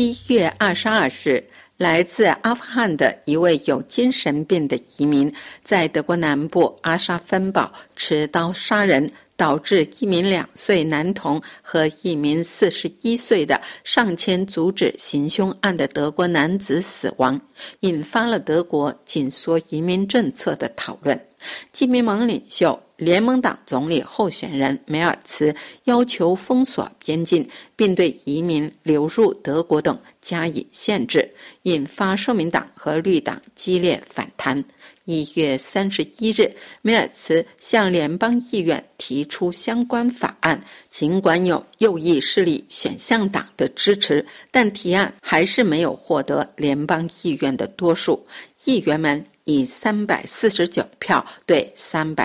1月22日，来自阿富汗的一位有精神病的移民在德国南部阿沙芬堡持刀杀人，导致一名2岁男童和一名41岁的上前阻止行凶案的德国男子死亡，引发了德国紧缩移民政策的讨论。基民盟领袖联盟党总理候选人梅尔茨要求封锁边境，并对移民流入德国等加以限制，引发社民党和绿党激烈反弹。1月31日，梅尔茨向联邦议院提出相关法案，尽管有右翼势力选项党的支持，但提案还是没有获得联邦议院的多数。议员们以349票对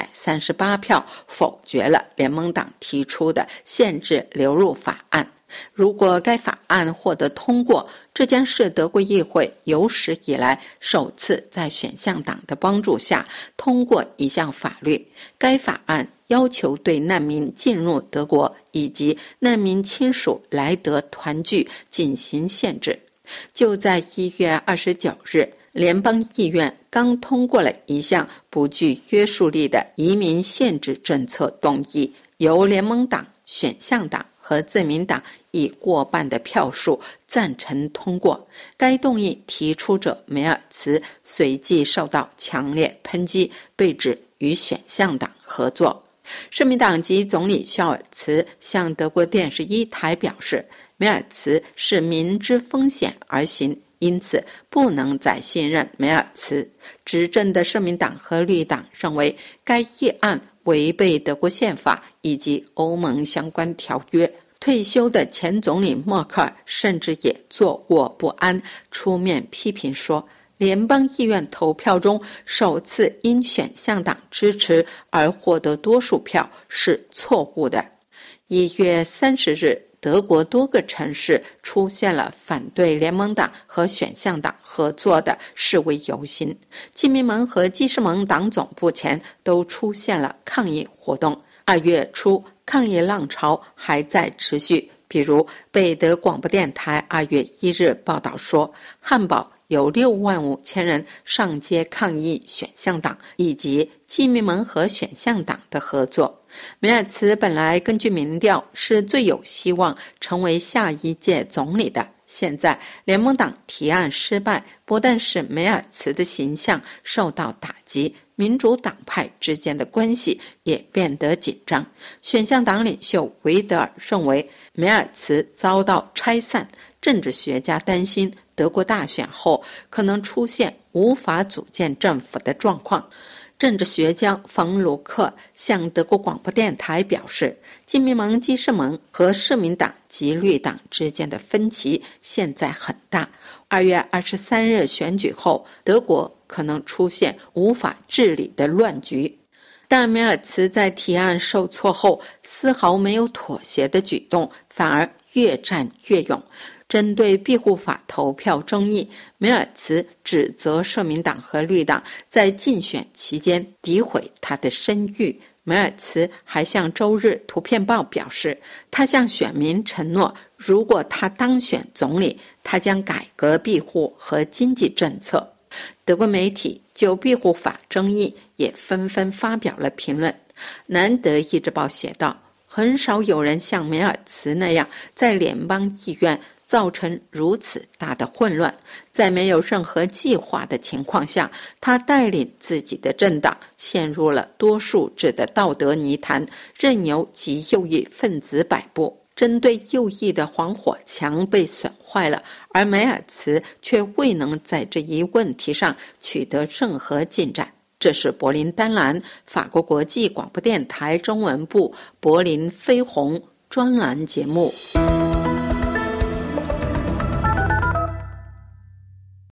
338票否决了联盟党提出的限制流入法案。如果该法案获得通过，这将是德国议会有史以来首次在选项党的帮助下通过一项法律。该法案要求对难民进入德国以及难民亲属来德团聚进行限制。就在1月29日，联邦议院刚通过了一项不具约束力的移民限制政策动议，由联盟党、选项党和自民党以过半的票数赞成通过。该动议提出者梅尔茨随即受到强烈抨击，被指与选项党合作。社民党籍总理肖尔茨向德国电视1台表示，梅尔茨是明知风险而行，因此不能再信任梅尔茨。执政的社民党和绿党认为该议案违背德国宪法以及欧盟相关条约。退休的前总理默克尔甚至也坐卧不安，出面批评说，联邦议院投票中首次因选项党支持而获得多数票是错误的。1月30日，德国多个城市出现了反对联盟党和选项党合作的示威游行，基民盟和基士盟党总部前都出现了抗议活动。2月初，抗议浪潮还在持续，比如贝德广播电台2月1日报道说，汉堡有65000人上街抗议选项党以及基民盟和选项党的合作。梅尔茨本来根据民调是最有希望成为下一届总理的，现在联盟党提案失败，不但使梅尔茨的形象受到打击，民主党派之间的关系也变得紧张。选项党领袖维德尔认为梅尔茨遭到拆散，政治学家担心德国大选后可能出现无法组建政府的状况。政治学家冯卢克向德国广播电台表示，基民盟、基士盟和社民党及绿党之间的分歧现在很大。2月23日选举后，德国可能出现无法治理的乱局。但梅尔茨在提案受挫后丝毫没有妥协的举动，反而越战越勇。针对庇护法投票争议，梅尔茨指责社民党和绿党在竞选期间诋毁他的声誉。梅尔茨还向周日图片报表示，他向选民承诺，如果他当选总理，他将改革庇护和经济政策。德国媒体就庇护法争议也纷纷发表了评论。南德意志报写道，很少有人像梅尔茨那样在联邦议院造成如此大的混乱，在没有任何计划的情况下，他带领自己的政党陷入了多数制的道德泥潭，任由极右翼分子摆布。针对右翼的防火墙被损坏了，而梅尔茨却未能在这一问题上取得任何进展。这是柏林丹兰法国国际广播电台中文部柏林飞鸿专栏节目。